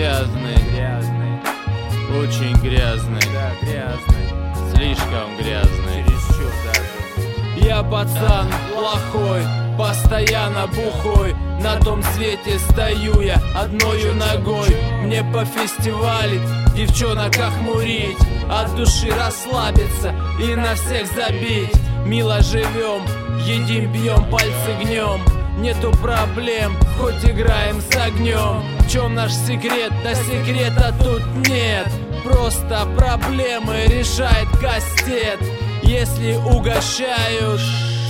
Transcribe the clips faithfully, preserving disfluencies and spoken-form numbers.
грязный, грязный, очень грязный, да, грязный, слишком грязный. чересчур даже. Я пацан плохой, постоянно бухой. На том свете стою я одною ногой. Мне пофестивалить, девчонок охмурить, от души расслабиться и на всех забить. Мило живем, едим, бьем, пальцы гнем. Нету проблем, хоть играем с огнем. В чем наш секрет? Да секрета тут нет. Просто проблемы решает кастет. Если угощают,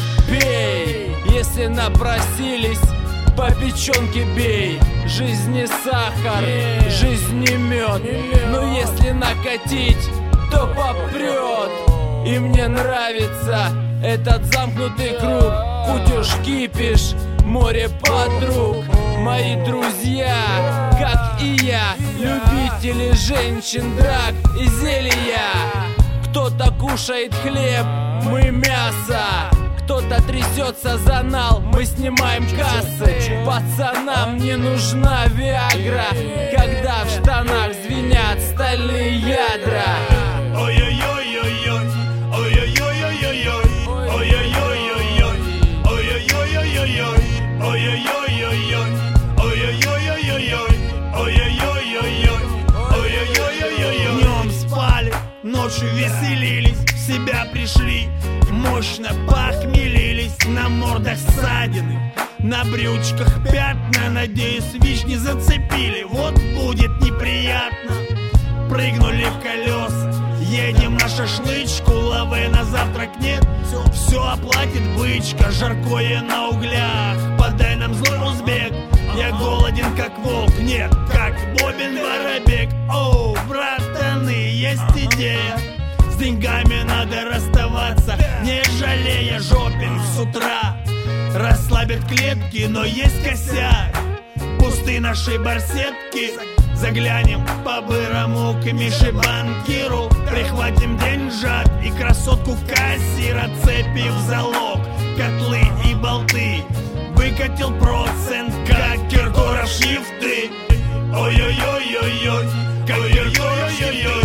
пей. Если напросились, по печенке бей. Жизнь не сахар, жизнь не мед. Но если накатить, то попрет. И мне нравится этот замкнутый круг. Кутеж, кипиш, море подруг. Мои друзья, как и я, любители женщин, драк и зелья. Кто-то кушает хлеб, мы мясо. Кто-то трясется за нал, мы снимаем кассы. Пацанам не нужна виагра, когда в штанах звенят стальные ядра. Ой-ой-ой-ой-ой, ой-ой-ой-ой-ой, ой-ой-ой-ой-ой, ой-ой-ой-ой-ой, ой-ой-ой-ой-ой, ой-ой-ой-ой-ой, ой-ой-ой-ой-ой, ой-ой-ой-ой-ой. Днем спали, ночью веселились, в себя пришли, мощно похмелились, на мордах ссадины, на брючках пятна. Надеюсь, ВИЧ не зацепили, вот будет неприятно. Прыгнули в колеса, едем на шашлычку, лавы на завтрак нет, все оплатит бычка, жаркое на углях. Подай нам злой узбек, я голоден как волк, нет, как Бобин Воробек. Оу, братаны, есть идея, с деньгами надо расставаться, не жалея жопин с утра. Расслабят клетки, но есть косяк, пусты наши барсетки. Заглянем по-бырому к Мише банкиру, прихватим деньжат и красотку в кассира, цепи в залог, котлы и болты. Выкатил процент, как Киркоров шрифты. Ой-ой-ой-ой-ой, ой-ой-ой-ой-ой.